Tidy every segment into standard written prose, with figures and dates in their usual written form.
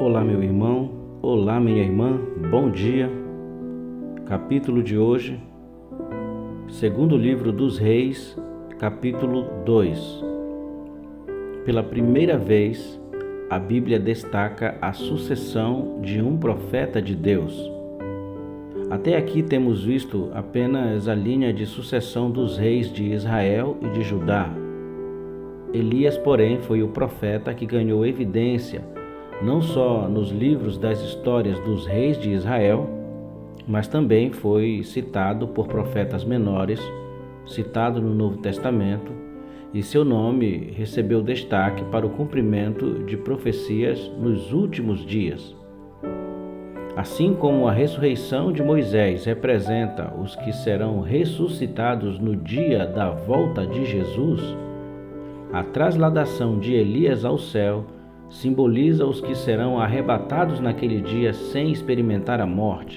Olá, meu irmão, olá, minha irmã, bom dia. Capítulo de hoje, segundo livro dos Reis, capítulo 2. Pela primeira vez, a Bíblia destaca a sucessão de um profeta de Deus. Até aqui temos visto apenas a linha de sucessão dos reis de Israel e de Judá. Elias, porém, foi o profeta que ganhou evidência não só nos livros das histórias dos reis de Israel, mas também foi citado por profetas menores, citado no Novo Testamento, e seu nome recebeu destaque para o cumprimento de profecias nos últimos dias. Assim como a ressurreição de Moisés representa os que serão ressuscitados no dia da volta de Jesus, a trasladação de Elias ao céu simboliza os que serão arrebatados naquele dia sem experimentar a morte.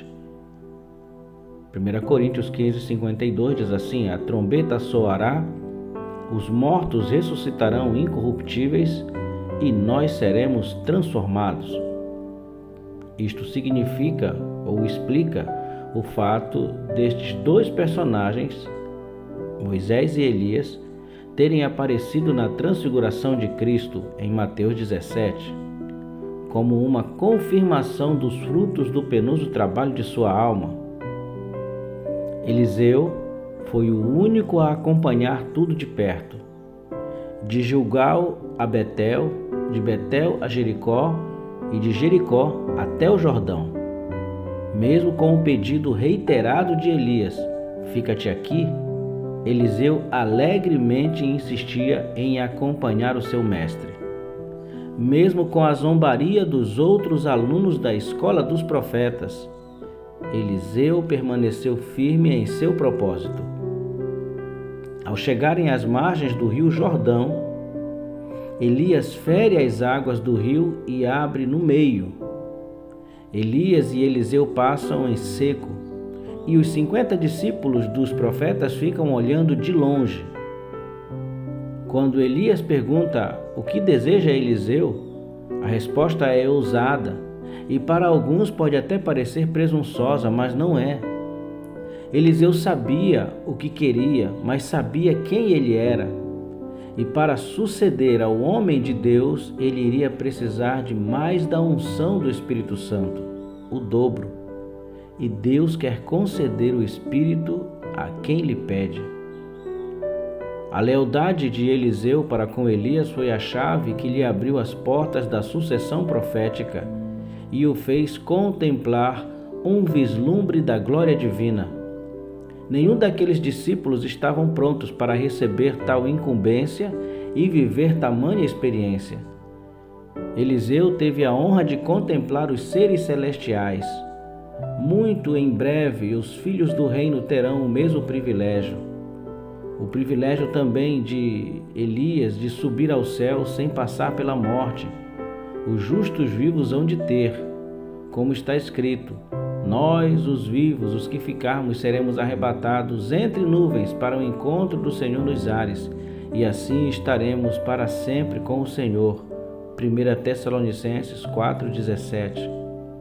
1 Coríntios 15:52 diz assim: a trombeta soará, os mortos ressuscitarão incorruptíveis e nós seremos transformados. Isto significa ou explica o fato destes dois personagens, Moisés e Elias, terem aparecido na transfiguração de Cristo em Mateus 17, como uma confirmação dos frutos do penoso trabalho de sua alma. Eliseu foi o único a acompanhar tudo de perto, de Gilgal a Betel, de Betel a Jericó e de Jericó até o Jordão. Mesmo com o pedido reiterado de Elias, fica-te aqui, Eliseu alegremente insistia em acompanhar o seu mestre. Mesmo com a zombaria dos outros alunos da escola dos profetas, Eliseu permaneceu firme em seu propósito. Ao chegarem às margens do rio Jordão, Elias fere as águas do rio e abre no meio. Elias e Eliseu passam em seco, e os 50 discípulos dos profetas ficam olhando de longe. Quando Elias pergunta o que deseja Eliseu, a resposta é ousada e para alguns pode até parecer presunçosa, mas não é. Eliseu sabia o que queria, mas sabia quem ele era. E para suceder ao homem de Deus, ele iria precisar de mais da unção do Espírito Santo, o dobro. E Deus quer conceder o Espírito a quem lhe pede. A lealdade de Eliseu para com Elias foi a chave que lhe abriu as portas da sucessão profética e o fez contemplar um vislumbre da glória divina. Nenhum daqueles discípulos estavam prontos para receber tal incumbência e viver tamanha experiência. Eliseu teve a honra de contemplar os seres celestiais. Muito em breve, os filhos do reino terão o mesmo privilégio. O privilégio também de Elias de subir ao céu sem passar pela morte. Os justos vivos hão de ter, como está escrito: nós, os vivos, os que ficarmos, seremos arrebatados entre nuvens para o encontro do Senhor nos ares, e assim estaremos para sempre com o Senhor. 1 Tessalonicenses 4:17.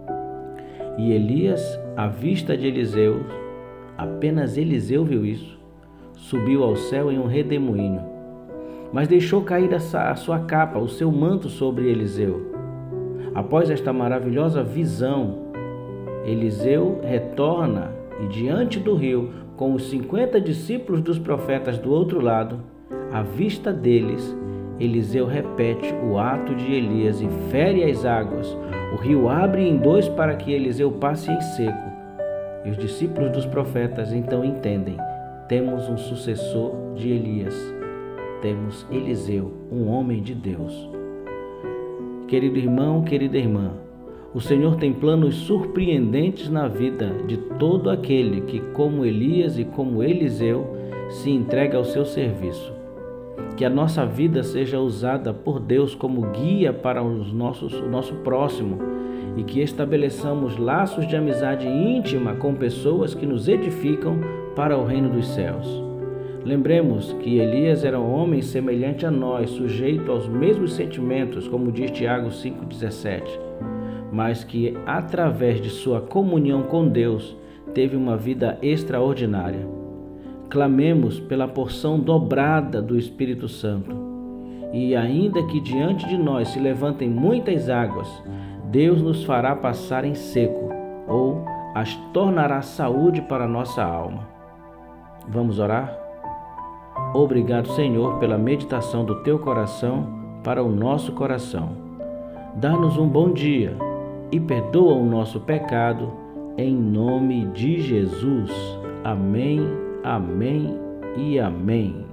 E Elias, à vista de Eliseu, apenas Eliseu viu isso, subiu ao céu em um redemoinho, mas deixou cair a sua capa, o seu manto sobre Eliseu. Após esta maravilhosa visão, Eliseu retorna e diante do rio, com os 50 discípulos dos profetas do outro lado, à vista deles, Eliseu repete o ato de Elias e fere as águas. O rio abre em dois para que Eliseu passe em seco. E os discípulos dos profetas então entendem: temos um sucessor de Elias. Temos Eliseu, um homem de Deus. Querido irmão, querida irmã, o Senhor tem planos surpreendentes na vida de todo aquele que, como Elias e como Eliseu, se entrega ao seu serviço. Que a nossa vida seja usada por Deus como guia para o nosso próximo e que estabeleçamos laços de amizade íntima com pessoas que nos edificam para o reino dos céus. Lembremos que Elias era um homem semelhante a nós, sujeito aos mesmos sentimentos, como diz Tiago 5,17. mas que, através de sua comunhão com Deus, teve uma vida extraordinária. Clamemos pela porção dobrada do Espírito Santo. E ainda que diante de nós se levantem muitas águas, Deus nos fará passar em seco, ou as tornará saúde para a nossa alma. Vamos orar? Obrigado, Senhor, pela meditação do Teu coração para o nosso coração. Dá-nos um bom dia e perdoa o nosso pecado, em nome de Jesus. Amém, amém e amém.